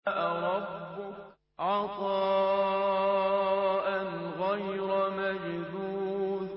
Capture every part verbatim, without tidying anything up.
ربك عطاء غير مجذوذ.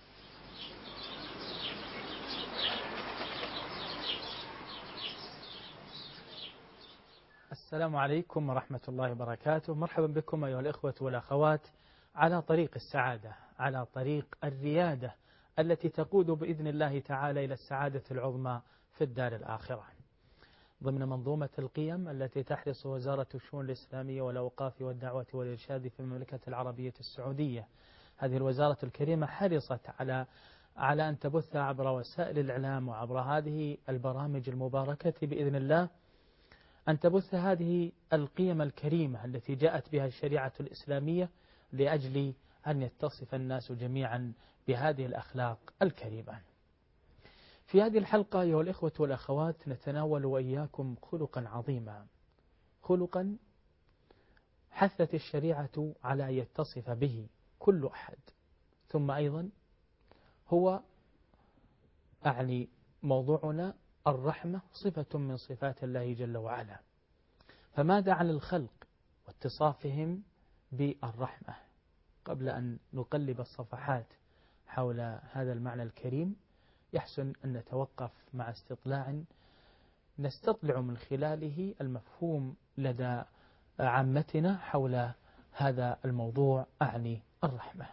السلام عليكم ورحمة الله وبركاته. مرحبا بكم أيها الإخوة والأخوات على طريق السعادة، على طريق الريادة التي تقود بإذن الله تعالى إلى السعادة العظمى في الدار الآخرة، ضمن منظومة القيم التي تحرص وزارة الشؤون الإسلامية والأوقاف والدعوة والإرشاد في المملكة العربية السعودية. هذه الوزارة الكريمة حرصت على على أن تبث عبر وسائل الإعلام وعبر هذه البرامج المباركة بإذن الله أن تبث هذه القيم الكريمة التي جاءت بها الشريعة الإسلامية لأجل أن يتصف الناس جميعا بهذه الأخلاق الكريمة. في هذه الحلقة أيها الإخوة والأخوات نتناول وإياكم خلقا عظيما، خلقا حثت الشريعة على أن يتصف به كل أحد، ثم أيضا هو أعني موضوعنا الرحمة صفة من صفات الله جل وعلا. فماذا عن الخلق واتصافهم بالرحمة؟ قبل أن نقلب الصفحات حول هذا المعنى الكريم يحسن أن نتوقف مع استطلاع نستطلع من خلاله المفهوم لدى عامتنا حول هذا الموضوع أعني الرحمة.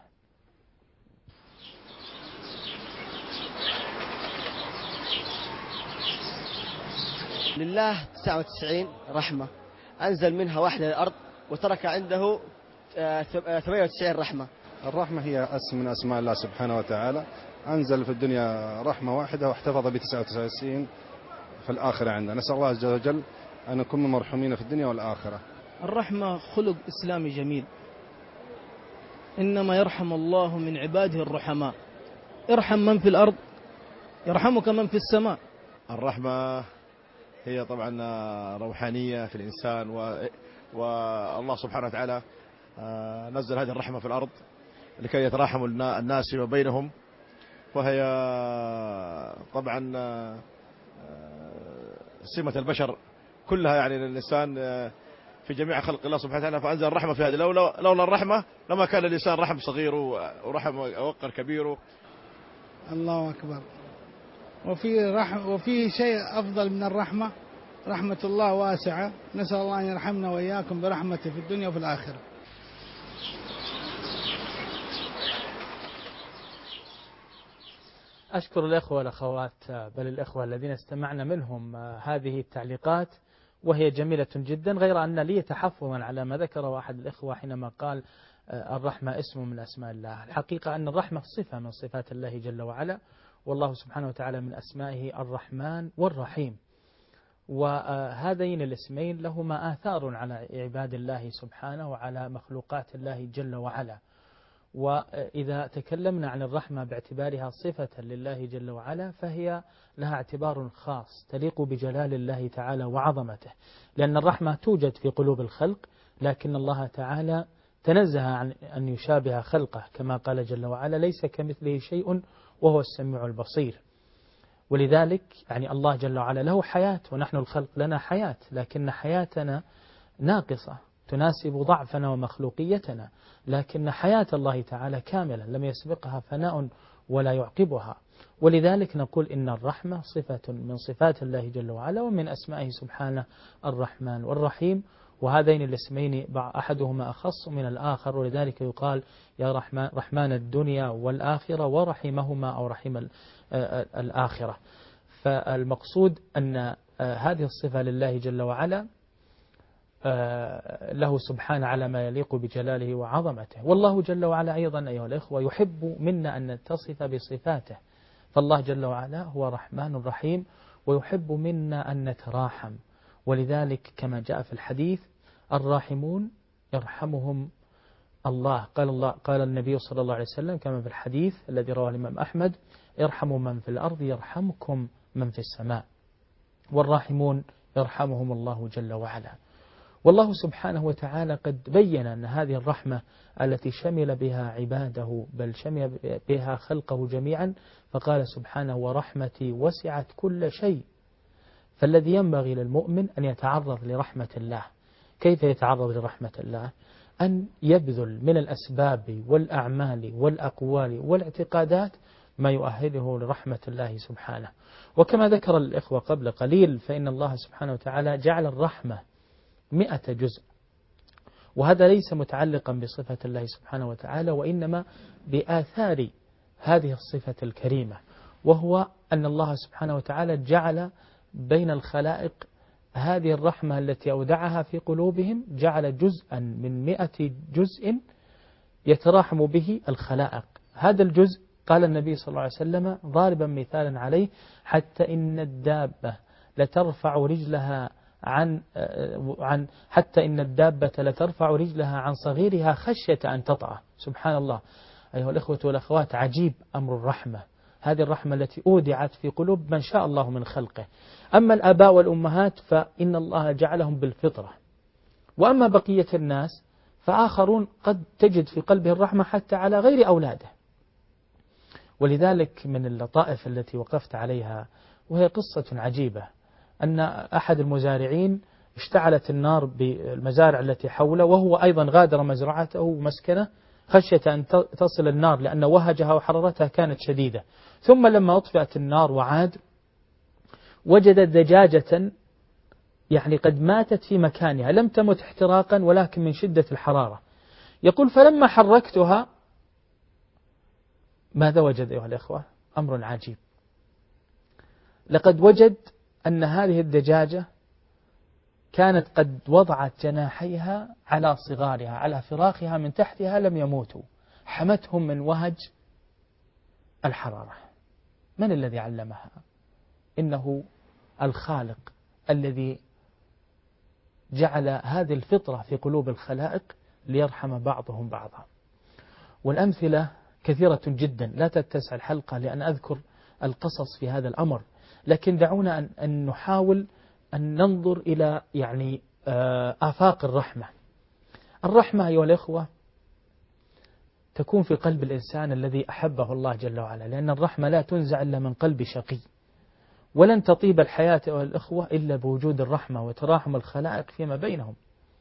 لله تسعة وتسعين رحمة، أنزل منها واحدة للأرض وترك عنده ثمانية وتسعين رحمة. الرحمة هي اسم من أسماء الله سبحانه وتعالى، أنزل في الدنيا رحمة واحدة واحتفظ ب تسعة وتسعين في الآخرة عندنا. نسأل الله عز وجل أن نكون مرحومين في الدنيا والآخرة. الرحمة خلق إسلامي جميل، إنما يرحم الله من عباده الرحماء. ارحم من في الأرض يرحمك من في السماء. الرحمة هي طبعا روحانية في الإنسان، والله سبحانه وتعالى نزل هذه الرحمة في الأرض لكي يتراحموا الناس فيما بينهم، وهي طبعا سمة البشر كلها، يعني الإنسان في جميع خلق الله سبحانه وتعالى فأنزل الرحمة في هذه. لولا, لولا الرحمة لما كان الإنسان رحم صغير ورحم وقر كبير. الله أكبر. وفي رحم وفي شيء أفضل من الرحمة، رحمة الله واسعة، نسأل الله أن يرحمنا وإياكم برحمته في الدنيا وفي الآخرة. أشكر الأخوة والأخوات، بل الأخوة الذين استمعنا منهم هذه التعليقات وهي جميلة جدا، غير أن لي تحفظا على ما ذكره أحد الأخوة حينما قال الرحمة اسم من أسماء الله. الحقيقة أن الرحمة صفة من صفات الله جل وعلا، والله سبحانه وتعالى من أسمائه الرحمن والرحيم، وهذين الاسمين لهما آثار على عباد الله سبحانه وعلى مخلوقات الله جل وعلا. وإذا تكلمنا عن الرحمة باعتبارها صفة لله جل وعلا فهي لها اعتبار خاص تليق بجلال الله تعالى وعظمته، لأن الرحمة توجد في قلوب الخلق، لكن الله تعالى تنزه عن أن يشابه خلقه، كما قال جل وعلا ليس كمثله شيء وهو السميع البصير. ولذلك يعني الله جل وعلا له حياة، ونحن الخلق لنا حياة، لكن حياتنا ناقصة تناسب ضعفنا ومخلوقيتنا، لكن حياة الله تعالى كاملة لم يسبقها فناء ولا يعقبها. ولذلك نقول إن الرحمة صفة من صفات الله جل وعلا، ومن أسمائه سبحانه الرحمن والرحيم، وهذين الاسمين أحدهما أخص من الآخر، ولذلك يقال يا رحمن, رحمن الدنيا والآخرة ورحمهما أو رحم الآخرة. فالمقصود أن هذه الصفة لله جل وعلا له سبحانه على ما يليق بجلاله وعظمته. والله جل وعلا أيضا أيها الإخوة يحب منا أن نتصف بصفاته، فالله جل وعلا هو رحمن رحيم، ويحب منا أن نتراحم. ولذلك كما جاء في الحديث الراحمون يرحمهم الله. قال الله قال النبي صلى الله عليه وسلم كما في الحديث الذي رواه الإمام أحمد ارحموا من في الأرض يرحمكم من في السماء، والراحمون يرحمهم الله جل وعلا. والله سبحانه وتعالى قد بين أن هذه الرحمة التي شمل بها عباده بل شمل بها خلقه جميعا، فقال سبحانه ورحمتي وسعت كل شيء. فالذي ينبغي للمؤمن أن يتعرض لرحمة الله، كيف يتعرض لرحمة الله؟ أن يبذل من الأسباب والأعمال والأقوال والاعتقادات ما يؤهله لرحمة الله سبحانه. وكما ذكر الإخوة قبل قليل فإن الله سبحانه وتعالى جعل الرحمة مئة جزء، وهذا ليس متعلقا بصفة الله سبحانه وتعالى، وإنما بآثار هذه الصفة الكريمة، وهو أن الله سبحانه وتعالى جعل بين الخلائق هذه الرحمة التي أودعها في قلوبهم، جعل جزءا من مئة جزء يتراحم به الخلائق. هذا الجزء قال النبي صلى الله عليه وسلم ضاربا مثالا عليه: حتى إن الدابة لترفع رجلها عن عن حتى إن الدابة لترفع رجلها عن صغيرها خشية أن تطأ. سبحان الله. أيها الإخوة والأخوات، عجيب أمر الرحمة، هذه الرحمة التي أودعت في قلوب من شاء الله من خلقه. أما الآباء والأمهات فإن الله جعلهم بالفطرة، وأما بقية الناس فآخرون قد تجد في قلبه الرحمة حتى على غير أولاده. ولذلك من اللطائف التي وقفت عليها وهي قصة عجيبة، أن أحد المزارعين اشتعلت النار بالمزارع التي حوله، وهو أيضا غادر مزرعته ومسكنه خشية أن تصل النار لأن وهجها وحرارتها كانت شديدة. ثم لما أطفئت النار وعاد وجد دجاجة يعني قد ماتت في مكانها، لم تمت احتراقا ولكن من شدة الحرارة. يقول: فلما حركتها ماذا وجد أيها الأخوة؟ أمر عجيب. لقد وجد أن هذه الدجاجة كانت قد وضعت جناحيها على صغارها، على فراخها من تحتها، لم يموتوا، حمتهم من وهج الحرارة. من الذي علمها؟ إنه الخالق الذي جعل هذه الفطرة في قلوب الخلائق ليرحم بعضهم بعضا. والأمثلة كثيرة جدا، لا تتسع الحلقة لأن أذكر القصص في هذا الأمر، لكن دعونا أن, أن نحاول أن ننظر إلى يعني آفاق الرحمة. الرحمة أيها الإخوة تكون في قلب الإنسان الذي أحبه الله جل وعلا، لأن الرحمة لا تنزع إلا من قلب شقي، ولن تطيب الحياة أيها الإخوة إلا بوجود الرحمة وتراحم الخلائق فيما بينهم.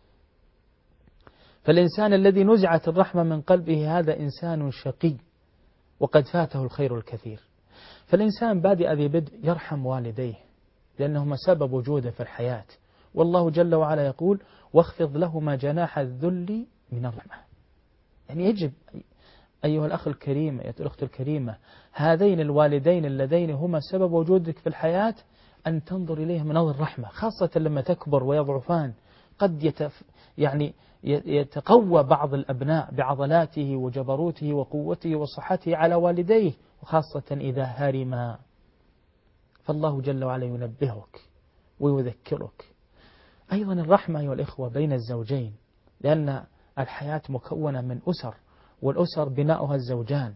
فالإنسان الذي نزعت الرحمة من قلبه هذا إنسان شقي وقد فاته الخير الكثير. فالإنسان بادئ ذي بدء يرحم والديه لأنهما سبب وجوده في الحياة، والله جل وعلا يقول: واخفض لهما جناح الذل من الرحمة. يعني يجب أيها الأخ الكريم، أيها الأخت الكريمة، هذين الوالدين اللذين هما سبب وجودك في الحياة أن تنظر إليهم من نظر الرحمة، خاصة لما تكبر ويضعفان. قد يتف يعني يتقوى بعض الأبناء بعضلاته وجبروته وقوته وصحته على والديه، وخاصة إذا هرما، فالله جل وعلا ينبهك ويذكرك. أيضا الرحمة أيها الإخوة بين الزوجين، لأن الحياة مكونة من أسر، والأسر بناؤها الزوجان.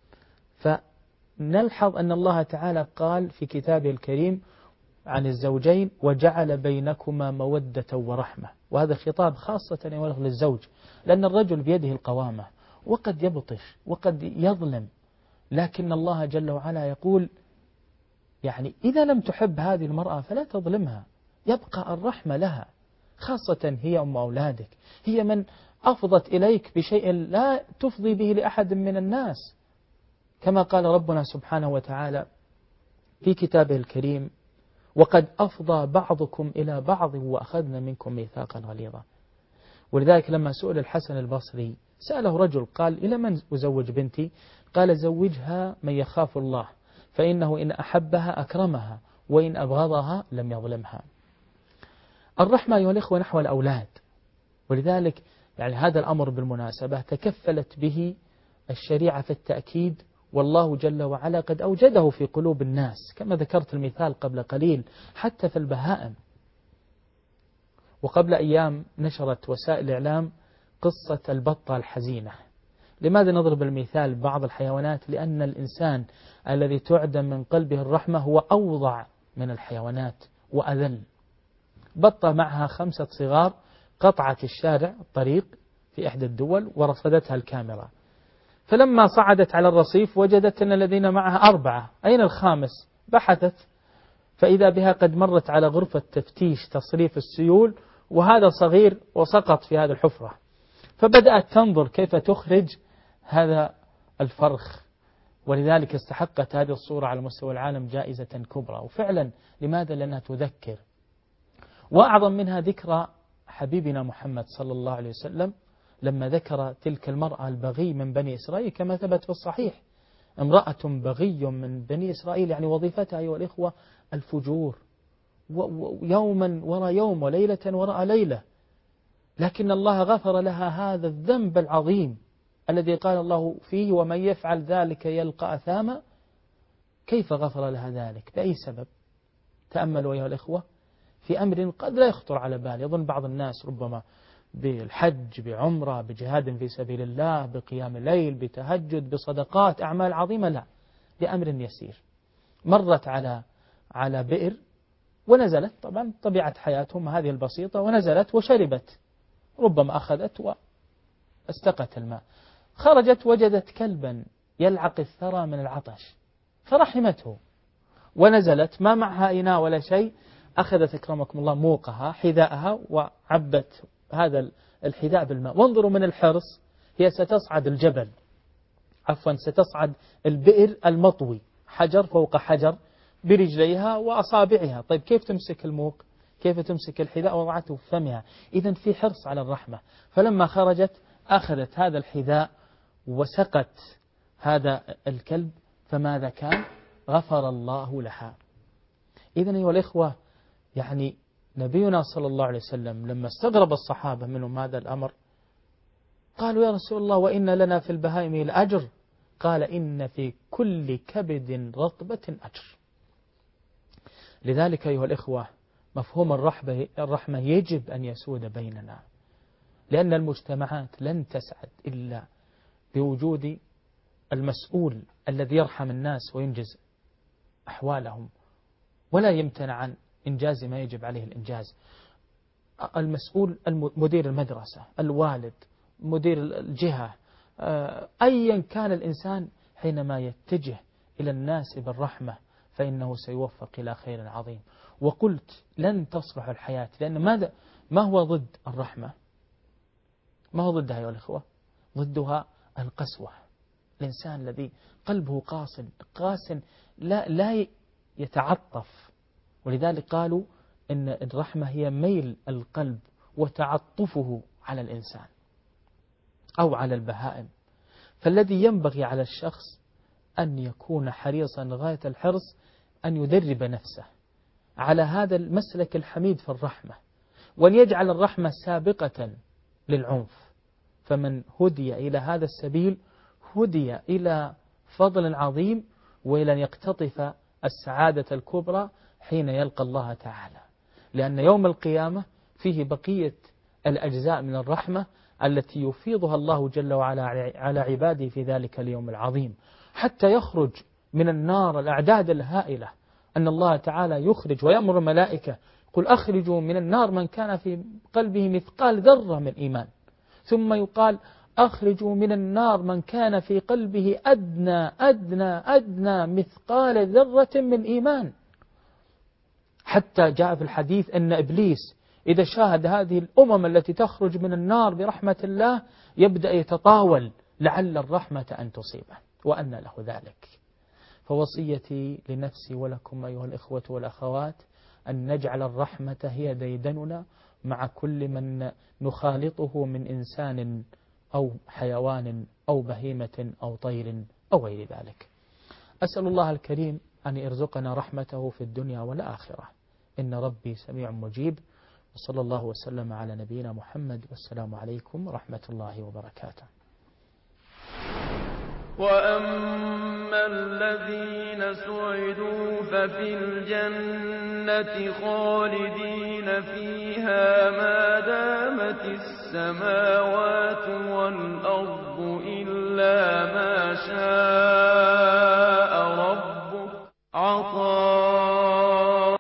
فنلحظ أن الله تعالى قال في كتابه الكريم عن الزوجين: وجعل بينكما مودة ورحمة. وهذا خطاب خاصة للزوج، لأن الرجل بيده القوامة وقد يبطش وقد يظلم، لكن الله جل وعلا يقول يعني إذا لم تحب هذه المرأة فلا تظلمها، يبقى الرحمة لها، خاصة هي أم أولادك، هي من أفضت إليك بشيء لا تفضي به لأحد من الناس، كما قال ربنا سبحانه وتعالى في كتابه الكريم: وقد أفضى بعضكم إلى بعض وأخذنا منكم ميثاقا غليظا. ولذلك لما سئل الحسن البصري سأله رجل قال: إلى من أزوج بنتي؟ قال: زوجها من يخاف الله، فإنه إن أحبها أكرمها وإن أبغضها لم يظلمها. الرحمة أيها الإخوة نحو الأولاد، ولذلك يعني هذا الأمر بالمناسبة تكفلت به الشريعة في التأكيد، والله جل وعلا قد أوجده في قلوب الناس، كما ذكرت المثال قبل قليل حتى في البهائم. وقبل أيام نشرت وسائل الإعلام قصة البطة الحزينة. لماذا نضرب المثال ببعض الحيوانات؟ لأن الإنسان الذي تعدم من قلبه الرحمة هو أوضع من الحيوانات وأذل. بطة معها خمسة صغار قطعت الشارع الطريق في إحدى الدول ورصدتها الكاميرا، فلما صعدت على الرصيف وجدت أن الذين معها أربعة، أين الخامس؟ بحثت فإذا بها قد مرت على غرفة تفتيش تصريف السيول وهذا صغير وسقط في هذه الحفرة، فبدأت تنظر كيف تخرج هذا الفرخ، ولذلك استحقت هذه الصورة على مستوى العالم جائزة كبرى. وفعلا لماذا؟ لأنها تذكر، وأعظم منها ذكرى حبيبنا محمد صلى الله عليه وسلم لما ذكر تلك المرأة البغي من بني إسرائيل كما ثبت في الصحيح، امرأة بغي من بني إسرائيل، يعني وظيفتها أيها الإخوة الفجور، ويوما وراء يوم وليلة وراء ليلة، لكن الله غفر لها هذا الذنب العظيم الذي قال الله فيه ومن يفعل ذلك يلقى أثاما. كيف غفر لها ذلك؟ بأي سبب؟ تأملوا أيها الإخوة في أمر قد لا يخطر على بال. يظن بعض الناس ربما بالحج، بعمرة، بجهاد في سبيل الله، بقيام الليل، بتهجد، بصدقات، أعمال عظيمة. لا، بأمر يسير. مرت على على بئر ونزلت، طبعا طبيعة حياتهم هذه البسيطة، ونزلت وشربت، ربما أخذت واستقت الماء، خرجت وجدت كلبا يلعق الثرى من العطش فرحمته، ونزلت ما معها إناء ولا شيء، أخذت أكرمكم الله موقها حذاءها وعبت هذا الحذاء بالماء. وانظروا من الحرص، هي ستصعد الجبل، عفوا ستصعد البئر المطوي، حجر فوق حجر برجليها وأصابعها. طيب كيف تمسك الموق؟ كيف تمسك الحذاء؟ وضعته في فمها. إذن في حرص على الرحمة. فلما خرجت أخذت هذا الحذاء وسقت هذا الكلب، فماذا كان؟ غفر الله لها. إذن أيها الإخوة، يعني نبينا صلى الله عليه وسلم لما استغرب الصحابة منهم هذا الأمر قالوا يا رسول الله وإن لنا في البهائم الأجر، قال إن في كل كبد رطبة أجر. لذلك أيها الإخوة مفهوم الرحمة, الرحمة يجب أن يسود بيننا، لأن المجتمعات لن تسعد إلا بوجود المسؤول الذي يرحم الناس وينجز أحوالهم ولا يمتنع عن إنجاز ما يجب عليه الإنجاز. المسؤول مدير المدرسة، الوالد، مدير الجهة، أيا كان الإنسان، حينما يتجه إلى الناس بالرحمة فإنه سيوفق إلى خير عظيم. وقلت لن تصلح الحياة، لأن ماذا ما هو ضد الرحمة؟ ما هو ضدها أيها الأخوة؟ ضدها القسوة. الإنسان الذي قلبه قاس قاس لا لا يتعطف، ولذلك قالوا إن الرحمة هي ميل القلب وتعطفه على الإنسان أو على البهائم. فالذي ينبغي على الشخص أن يكون حريصا غاية الحرص أن يدرب نفسه على هذا المسلك الحميد في الرحمة، وأن يجعل الرحمة سابقة للعنف. فمن هدي إلى هذا السبيل هدي إلى فضل عظيم وإلى أن يقتطف السعادة الكبرى حين يلقى الله تعالى، لأن يوم القيامة فيه بقية الأجزاء من الرحمة التي يفيضها الله جل وعلا على عباده في ذلك اليوم العظيم، حتى يخرج من النار الأعداد الهائلة. أن الله تعالى يخرج ويأمر الملائكة قل أخرجوا من النار من كان في قلبه مثقال ذرة من إيمان، ثم يقال أخرجوا من النار من كان في قلبه أدنى أدنى أدنى مثقال ذرة من إيمان. حتى جاء في الحديث أن إبليس إذا شاهد هذه الأمم التي تخرج من النار برحمة الله يبدأ يتطاول لعل الرحمة أن تصيبه، وأن له ذلك. فوصيتي لنفسي ولكم أيها الإخوة والأخوات أن نجعل الرحمة هي ديدننا مع كل من نخالطه من إنسان أو حيوان أو بهيمة أو طير أو غير ذلك. أسأل الله الكريم أن يرزقنا رحمته في الدنيا والآخرة، إن ربي سميع مجيب. وصلى الله وسلم على نبينا محمد، والسلام عليكم ورحمة الله وبركاته. وأما الذين سعدوا ففي الجنة خالدين فيها ما دامت السماوات والأرض إلا ما شاء